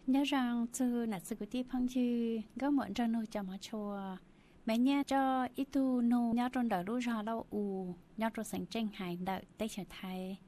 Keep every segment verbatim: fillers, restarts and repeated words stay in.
nhớ rằng từ nãy sự tí phong chư có muốn cho nuôi cho mà chùa mẹ nhớ cho ít tu nô nhớ trong đời lúc ra lâu u nhớ trong sảnh tranh hải đợi tây trở thái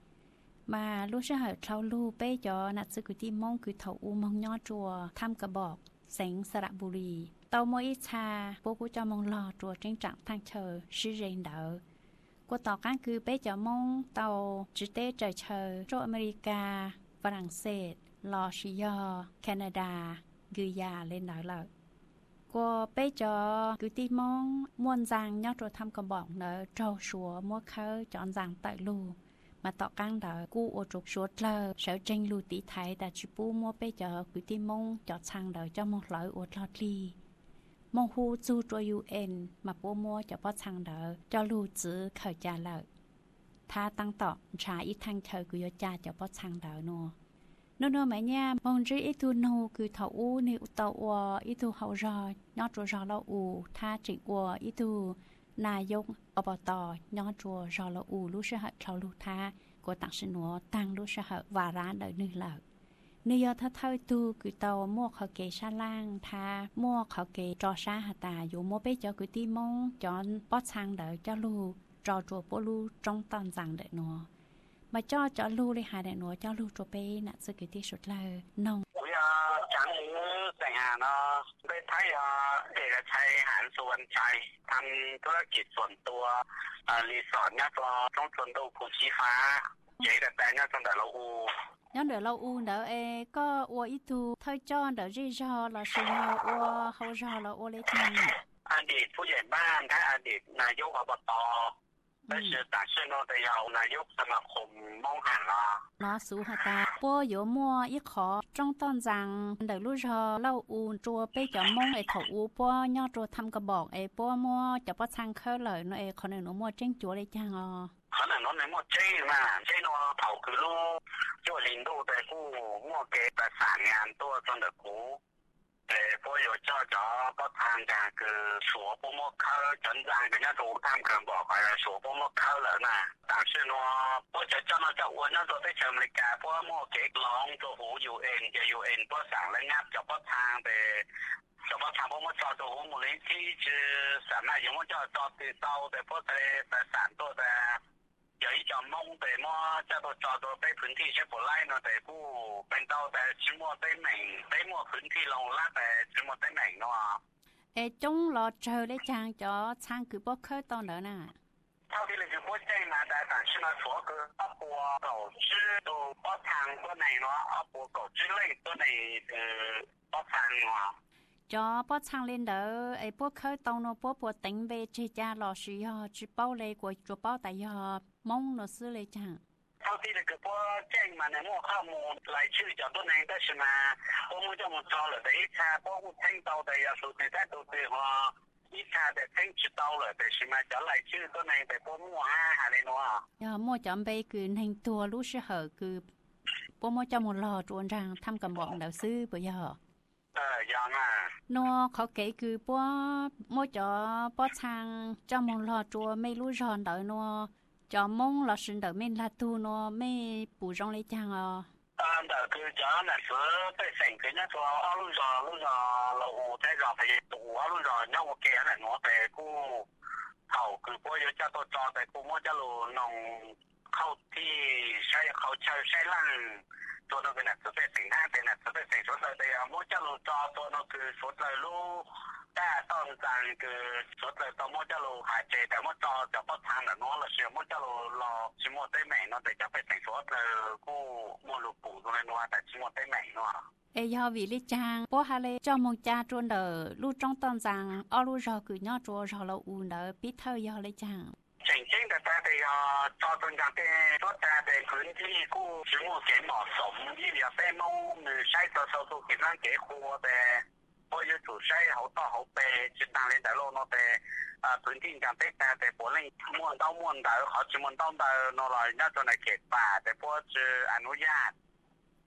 mà lúc sẽ hỏi thâu lu bé cho nãy sự tí mong cứ thầu u mong nhớ chùa tham cờ bọc sảnh sạ bù rì tàu mỗi ít cha bố của cho mong lò chùa trên trạng thang chờ sư rèn đỡ của tàu cán cứ bé cho mong tàu chỉ tế trời chờ cho Americaฝรั่งเศสลอชิยอแคนาดากือยาเล่นหลายเลยก็ไปจอคือตีมองม้วนจางยอดตัวทำกระบอกเนอโจชัวมัวเขาจอนจางไตลูมาต่อกลางเดอกู้โอจุกชัวเลอเสือเจงลูตีไทยแต่ชิปูมัวไปจอคือตีมองจอดช่างเดอจอมองหลอยอดลอดลีมองฮูจูตัวยูเอ็นมาปูมัวจอปอช่างเดอจอลูจื้อเขาจาเลยถ้าตั้งต่อชาอีทางเธอกุยจ่าจอปอช่างเดอนัวโนโนแม่เนี่ยมองจีอีตูโนคือเถาอูในอุตวัวอีตูเฮารอยอดจัวรอละอูท่าจิวัวอีตูนายกอบตยอดจัวรอละอูรู้เชื่อเหตุลูท่ากวตักสนัวตั้งรู้เชื่อเหตุวาระเดินนึ่งเหล่าเนื้อท่าเท่าตูคือเตามั่วเขาเกชาล่างท่ามั่วเขาเกจอชาหตาอยู่มั่วไปเจ้าคือตีมงจอนป้อช่างเดินเจ้าลูจอจัวปลูจงตอนจังเดินนัวมาจ่อจ่อลูเลยหาแต่หนูจ่อลูตัวไปน่ะสกิที่สุดเลยน้อง我要讲你等下呢，被他要这个ใช้หารส่วนใจทำธุรกิจส่วนตัวอ่ารีสอร์ทเนี่ยตัว中村度ภูชีฟ้าเจ๊แต่แต่เนี่ยจนแต่เราอูย้อนเดี๋ยวเราอูเดี๋ยวเอก็วัวอีทูเธอจ่อเดี๋ยวรีจอเราสิเราวัวเขาจอเราโอเล็กนี่อดีตผู้ใหญ่บ้านและอดีตนายกอบต但是但是呢，得要นายกสมาคมมองหันละน้อสูหตาปัวอยู่มัวอีขอจ้องต้อนจังเดี๋ยวลูกชอเล่าอูจัวไปจะมองไอ้ถอูปัวยอดจัวทำกระบอกไอ้ปัวมัวจะป้อช่างเคอเลยน้อไอ้คนหนึ่งหนูมัวเจ้งจัวเลยจังอ๋อ可能我们莫这嘛，这喏头个路做领导的股，莫给的三年多赚的股。诶，我有叫着不参加个说不莫考真正人家都参加不开说不莫考了嘛。但是呢，我就叫那叫我那时候在上面干，我莫给狼做服务员，就有人不上了伢就不参的。就不参不莫找做我们的体制什么，因为叫找的找的不在在山多的。有一种梦的么，叫做找到被พื้นที่ใช้ผลไล่เนาะแต่ผู้เป็นเต้าแต่ชิมว่าได้หนึ่งได้หมดพื้นที่ลงละแต่ชิมว่าได้หนึ่งเนาะเอจงรอเจอได้จางจ่อช่างคือบ่เคยตอนแล้วน่ะเท่าที่เราจะพูดได้มาแต่但是呢说个阿婆狗只都不参过ไหนเนาะ阿婆狗之类ตัวไหนเอ่อ不参เนาะจอป้อช่างเล่นเด้อไอ้พวกเคยตองโนป้อปวดติงเบจีจ้าหล่อสียอจีเป้าเลยกว่าจัวเป้าแต่ยอมองหนูซื้อเลยจังเท่าที่เราก็พอแจ้งมาในหม้อข้อมูลรายชื่อจากตัวไหนได้ใช่ไหมพวกมันจะมันจอเลยแต่อีชาพวกมันแทงเตาแต่ยาสูบแต่ได้ตัวเดียวอีชาแต่แทงจุดเตาเลยแต่ใช่ไหมจะรายชื่อตัวไหนแต่พวกมันห้าหาเลยเนาะยอมั่วจำไปคือแห่งตัวรู้สึกเหอะคือพวกมันจะมันรอจวนจังทำกับบอกเดี๋ยวซื้อไปยอเออยังอ่ะนัวเขาเก๋คือป้อมั่วจอป้อช่างจะมันรอจัวไม่รู้รอนเดี๋ยวนัวจอมงเราสินเดอไม่ลาตูนัวไม่ปูจงเลยจังอ๋อตอนเด็กคือจอน่ะซื้อไปสิ่งที่นั่นตัวเอาลูกจอลูกจอเราใช้จอไปตัวเอาลูกจอเนี่ยว่าแกน่ะเนาะแต่กูเขาคือพวกยศตัวจอแต่กูมั่วจะรู้น้องเข้าที่ใช้เขาใช้ใช้ล่างตัวนั้นเป็นน่ะซื้อไปสิ่งหน้าเป็นน่ะซื้อไปสิ่งสุดเลยแต่มั่วจะรู้จอตัวนั้นคือสุดเลยลูกแต่ตอนจังคือสุดเลยตอนมั่วจะรู้หายใจแต่มั่วจอจะพอทางแต่น้องเราเชื่อมั่วจะรู้รอชิมั่วได้ไหมเนาะแต่จะไปสิ่งสุดเลยกูมั่วลูกปู่ตรงนั้นว่าแต่ชิมั่วได้ไหมเนาะเอยอวิลิจังป้อฮาเลจอมงจาจวนเดอลูกจ้องตอนจังอ้อลูกรอคือยอดจัวรอเราอูนเดอปิเทยอเลยจังจริงๆแต่แต่ยอจอตรงจังเป็นตัวแต่เป็นพื้นที่กูชิมั่วเก๋เหมาะสมยี่เหลี่ยมเป็นมั่วมือใช้ตัวโซ่ตัวกินนั่งเก๋ครัวแต่พออยู่ถูใช้เขาต่อเขาเปจิตนาเล่นแต่โลนแต่พื้นที่การเตะแต่แต่พวกนี้ม้วนเต้าม้วนแต่เขาจะม้วนเต้าแต่นอลอยน่าจะในเขตป่าแต่พวกจะอนุญาต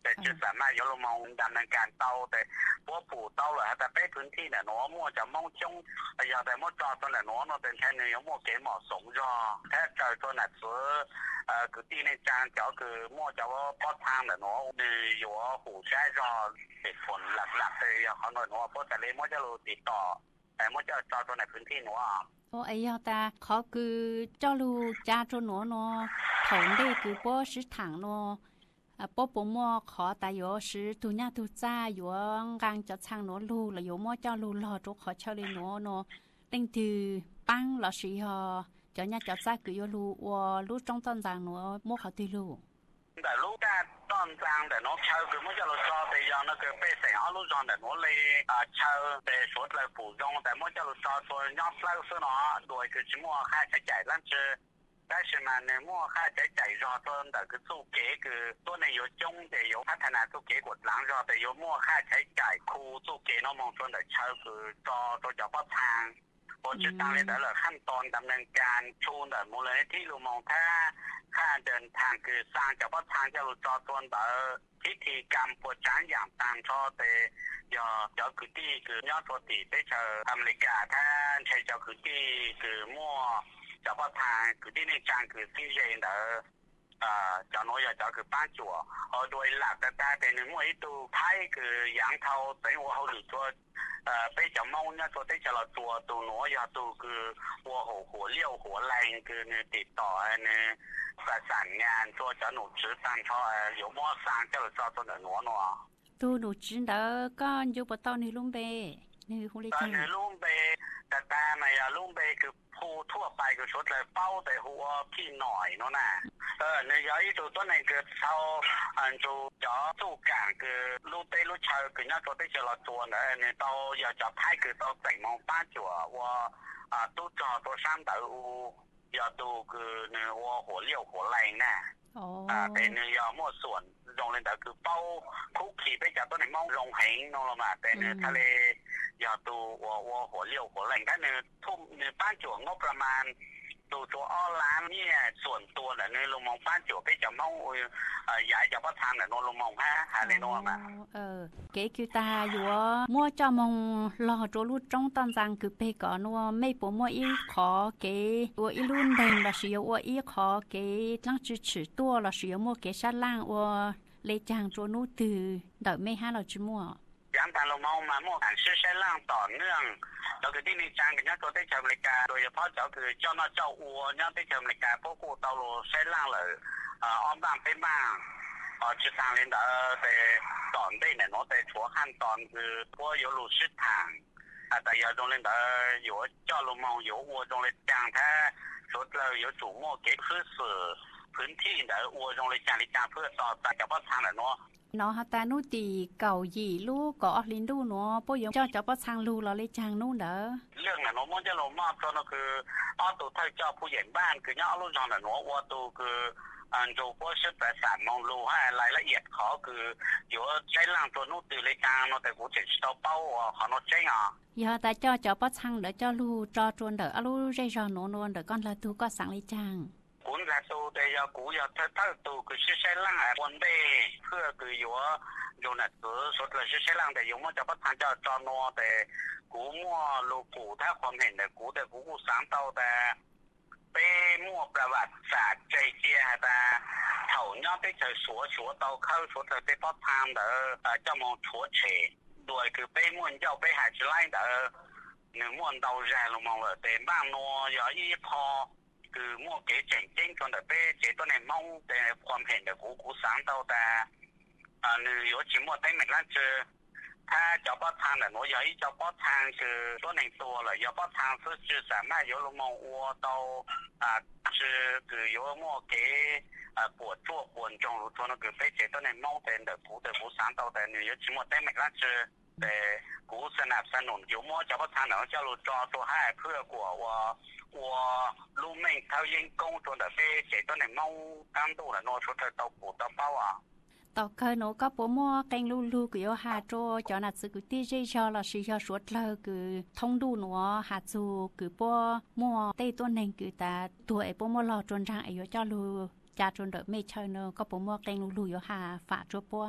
แต่จะสามารถยกลงมองดำเนินการเตาแต่พวกปู่เตาเลยแต่ไปพื้นที่เนี่ยหนูมั่วจะมองจงอย่างแต่มั่วจอตัวเนี่ยหนูเราเป็นแค่เนื้อมั่วเก๋เหมาะสมจอถ้าเจอตัวเนี่ยซื้อเอ่อคือที่ในจานเจ้าคือมั่วจะว่าพอทางเนี่ยหนูเนี่ยอยู่หูใช้จอติดฝนหลักๆเลยอย่างเขาหน่อยหนูเพราะแต่เลยมั่วจะรู้ติดต่อแต่มั่วจะจอตัวในพื้นที่หนูอ่ะโอ้ไอ้ยาตาเขาคือเจ้าลูจ้าจนหนูเนาะถอนได้คือป้อซื้อถังเนาะอ่ะป้อปมัวขอตายอซื้อตุญญาตุจ้าอยู่กลางจะช่างหนูลูแล้วอยู่มั่วเจ้าลูรอจุกขอเช่าเลยหนูเนาะตั้งคือปังหล่อสีฮอเจ้าเนี่ยเจ้าจ้าคืออยู่ลูว่าลูจงต้นจางหนูมั่วเขาตีลูแต่ลูกแต่ตอนจางแต่น้องเช่าคือมั่วจะเราจอแต่ยังนั่นคือไปเสียลูกจองแต่หนูเลยอ่าเช่าแต่สดเลยปู่จงแต่มั่วจะเราจอตัวยอดเล่าซื้อเนาะโดยคือชิมั่วค่าใช้จ่ายนั่นคือ但是嘛，呢，我还在在上做那个做这个，做呢有种的有พัฒนา做这个，然后的有我还在在库做这那么做的超คือ做做จะ不ทางพอจะตั้งเลยแต่ละขั้นตอนดำเนินการชูนแต่มูลนิธิลุมองถ้าค่าเดินทางคือสร้างจะ不ทางจะรู้จอตัวแต่พิธีกรรมปวดจ้างอย่างตามชอแต่ยอเจ้าคือที่คือยอดปกติได้เจออเมริกาถ้าใช้เจ้าคือที่คือมั่วจะพอทางคือที่ในจางคือที่เย็นเดอเอ่อจะน้อยจะคือป้าจั่วเอาโดยหลักแต่แต่เป็นมวยตัวไทยคือยางเท่าแต่หัวเขาหรือตัวเอ่อไปจะเมาเนี่ยตัวที่จะเราตัวตัวน้อยตัวคือหัวหัวหัวเลี้ยวหัวแรงคือเนี่ยติดต่อเนี่ยประสานงานตัวจะหนุนซื้อตั้งเขาเอ่อ有么上จะเราตัวตัวหนูหนูตัวหนูซื้อเด้อก็อยู่บนโต๊ะนี่ลุงเบนี่คุณลิขิตนี่ลุงเบแต่แต่ไม่อะลุงเบคือผู้ทั่วไปก็ชุดเลยเป้าแต่หัวพี่หน่อยเนาะนะเออในย้อยตัวต้นนี้คือเขาอันจูจ่อตู้กลางคือลูกเต้ลูกชายคือน่าตัวที่จะเราตัวเนี่ยเนี่ยตัวอยากจะให้คือตัวแต่งมองป้าจั่วว่าอ่าตู้จ่อตัวสามตัวอยากตัวคือเนี่ยหัวหัวเลี้ยวหัวแรงน่ะอ่าแต่เนี่ยอยากมั่วส่วนโรงเรียนแต่คือเป้าคุกขี่ไปจากตัวไหนมองลงเหงนองละมาแต่เนี่ยทะเลอยากตัวหัวหัวหัวเลี้ยวหัวแรงก็เนี่ยทุ่มเนี่ยป้าจั่วงบประมาณตัวตัวอ้อล้านเนี่ยส่วนตัวเนี่ยเนี่ยลงมองป้าจั่วไปจะมองเอ่อใหญ่จะพัฒนาเนี่ยนองลงมองฮะหาในนองมาเออเก๋คือตาอยู่มั่วจะมองรอตัวลูกจ้องตอนจังคือไปก่อนนัวไม่ปมั่วอีขอเก๋ว่าอีรุ่นเด่นเราเสียว่าอีขอเก๋ตั้งจืดถือตัวเราเสียมั่วเก๋ชั้นล่างว่าเลยจางตัวนู้ตือเดี๋ยวไม่ให้เราจิ้มมั่วยังแต่เรามองมามั่วการซื้อใช้ล่างต่อเนื่องเราคือที่มีจางกันเนี่ยตัวได้จากอเมริกาโดยเฉพาะเจ้าคือเจ้าหน้าเจ้าอัวเนี่ยได้จากอเมริกาพวกกูเตาโลใช้ล่างเลยอ่าอ้อมบ้างไปบ้างอ่าจุดทางเรียนแต่แต่ตอนได้เนี่ยเนาะแต่ชัวขั้นตอนคือพวก有路是ทางอ่าแต่有种人的有叫路มอง有我种的讲他说了有主摸给คือสื่อพื้นที่เดี๋ยวอัวตรงเลยจางลิจางเพื่อต่อแต่จะว่าทางไหนเนาะเนาะฮะแต่นู่นตีเก่าหยี่ลูกก็อลินดูเนาะปุ๊ยเจ้าจะว่าทางลูเราเลยจางนู่นเด้อเรื่องนั้นเนาะมันจะลงมากก็คืออ้อตัวไทยเจ้าผู้ใหญ่บ้านคือเนี่ยอ้อลูกจางเนาะว่าตัวคืออันจูพวกชื่อประสานมองรู้ให้รายละเอียดเขาคืออยู่ใช้ล่างตัวนู้นตีเลยจางเนาะแต่กูจะเอาเป้าเขาเนาะใช่อ่ะอย่าแต่เจ้าจะว่าทางเด้อเจ้าลูจอจวนเด้อลูเร่จอโนนนเด้อก้อนละตัวก็สั่งเลยจางคุณกระตูแต่ยากูยาเท่าเท่าตัวคือชื่อใช้ล่างอ่ะคนเบ้เพื่อคืออยู่อยู่นั่นตัวสุดเลยชื่อใช้ล่างแต่อยู่มันจะพัฒนาจะจอนอแต่กูมั่วลูกกูถ้าความเห็นแต่กูแต่กูกูสามเท่าแต่ไปมั่วประวัติศาสตร์ใจเจียแต่เท่านี้ไปเจอสัวสัวเตาเข้าสัวเลยไปพัฒนาแต่เจ้ามองชัวเฉยโดยคือไปมั่วเจ้าไปหาชิไลแต่หนึ่งมั่วเตาแรงลงมองเลยแต่บ้างนัวอย่าอีพอคือมั่วเก๋เจ๋งจริงจนแต่เป้เจ๋ตัวไหนมองแต่ความเห็นแต่กูกูสามเท่าแต่อ่าเนี่ย有จิมั่วได้เหมือนกันเจอถ้าจะป้อทางแต่หนูอยากจะป้อทางคือตัวหนึ่งตัวเลยอยากป้อทางคือจะสามารถ有ลงมองวัว到อ่าคือคือ有มั่วเก๋อ่าปวดทั่วปวดจงรู้ตัวนั่นคือเป้เจ๋ตัวไหนมองแต่แต่กูแต่กูสามเท่าแต่เนี่ย有จิมั่วได้เหมือนกันเจอแต่กูสนับสนุน有มั่วจะป้อทางแต่จะรู้จอตัวให้เพื่อกว่าว่า我路面เขายิงกงตัวแต่เป้เจ๋ตัวไหนมองตั้งตัวแล้วนอนชุดเธอเตาปูเตาเป้าอ่ะต่อเคยหนูก็ปมัวแกงลูลูก็ยหาโจจอนัดสึกที่เจชอเราสิชอสวดเลยคือท่องดูหนูหาจูคือปัวมัวเต้ตัวหนึ่งคือแต่ตัวไอ้ปมัวรอจนทางอายุเจ้าลูจ่าจนเดไม่เชยเนอก็ปมัวแกงลูลูยหาฝาจัวปัว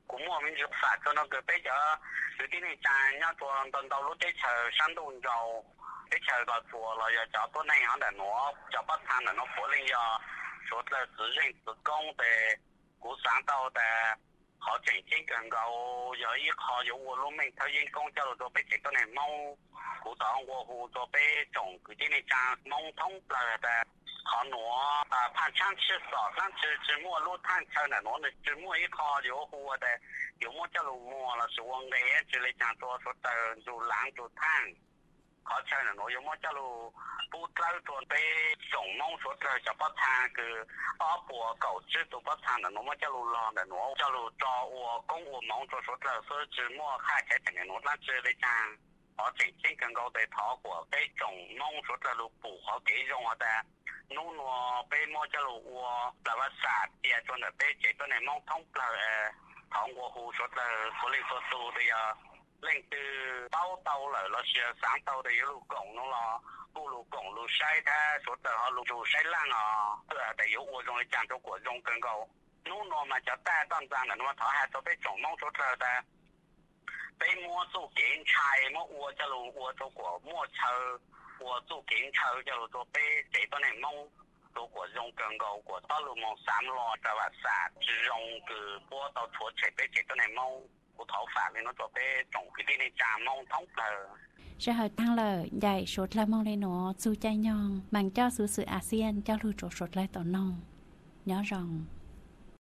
cũng mua mình giúp phạt cho nó cái bây giờ từ cái này cha nhá tôi tuần đầu lúc đấy chờ sáng đông rồi cái chờ vào chùa rồi giờ cho tôi này họ để nó cho bắt tham là nó phổ lên giờ số là tự nhiên tự công để của sáng tạo để họ chỉnh chính cần cầu giờ ít họ有我路mình theo nhân công cho tôi bây giờ tôi này mong của tao của hồ tôi bây trồng cái cái này cha mong thông là để họ nó à pan chăng chỉ少但只只摸路探车呢我呢只摸一靠有hồ的有摸叫路摸了是我个也只来讲做说的就狼就探họ chơi là nó giống như cho lu bu trâu tuần pe trồng mông số trời cho bắt thang cứ ở bùa cầu chứ tụ bắt thang là nó mới cho lu lo là nó cho lu cho u công u mông cho số trời số chỉ mua khai cái thằng này nó làm chơi đấy chăng họ chỉnh chính cần cầu để thọ của cái trồng mông số trời lu bù họ kỹ dùng ở đây nó nó pe mua cho lu u là bắt sạt tiền cho nó pe chỉ cho này mông thông là thọ của hồ số trời số linh số tu bây giờ lên từ tàu tàu lại là xe sáng tàu thì lũ cổng nó là lũ lũ cổng lũ sai ta số tờ họ lũ lũ sai lăng à từ ở đây yếu rồi chẳng cho của dùng cần cầu nó nó mà cho ta tăng tăng là nó thọ hai cho bé trồng mong số tờ ta bé mua số kiến chai mua uo cho lũ uo cho của mua chờ uo số kiến chờ cho lũ cho bé chỉ cho này mong số của dùng cần cầu của tao lũ mong sám lo cho bà xã chỉ dùng từ bố tao thua chạy bé chỉ cho này mong của thảo phạm thì nó cho bé trồng cái cái này trà mong thống là sẽ hợp tăng lời dạy sốt là mong lên nó su chay nhong bằng cho sự sự ASEAN cho lưu trộn sốt lại tỏ nông nhớ rằng